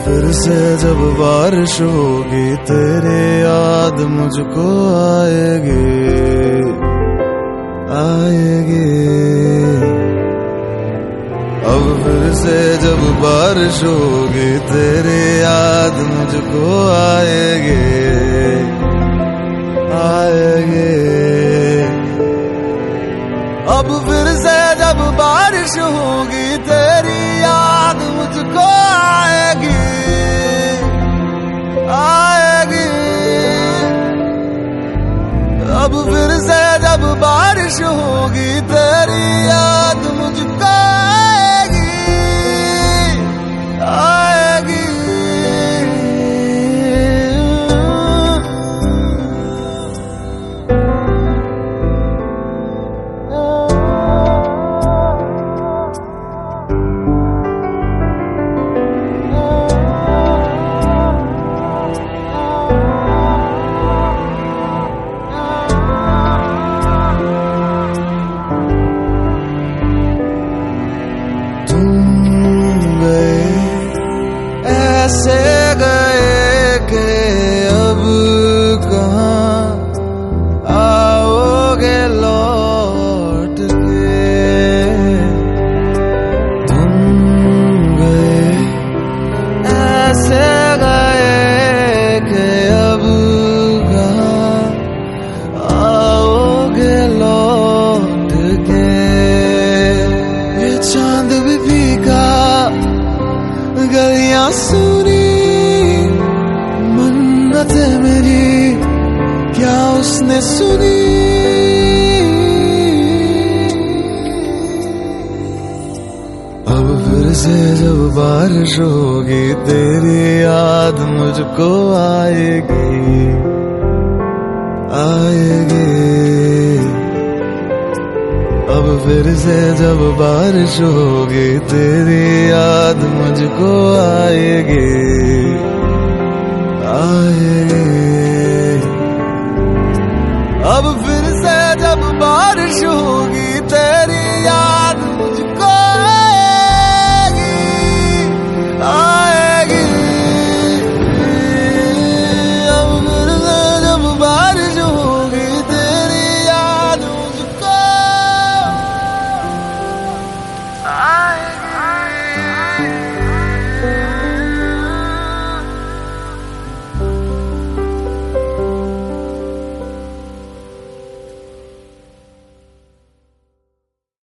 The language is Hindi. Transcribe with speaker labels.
Speaker 1: फिर से जब बारिश होगी तेरी याद मुझको आएगी आएगी। अब फिर से जब बारिश होगी तेरी याद मुझको आएगी आएगी। अब फिर से जब बारिश होगी तेरी याद मुझको आएगी आएगी। अब फिर से जब बारिश होगी तेरी याद मुझको आएगी आएगी। ऐसे गए कि अब कहाँ आओगे लौट के। तुम गए ऐसे गए कि अब कहाँ आओगे लौट के। ये चांद भी फीका गलियां सुनी मन्नतें मेरी क्या उसने सुनी। अब फिर से जब बारिश होगी तेरी याद मुझको आएगी आएगी। अब फिर से जब बारिश होगी तेरी याद मुझको आएगी आएगी। अब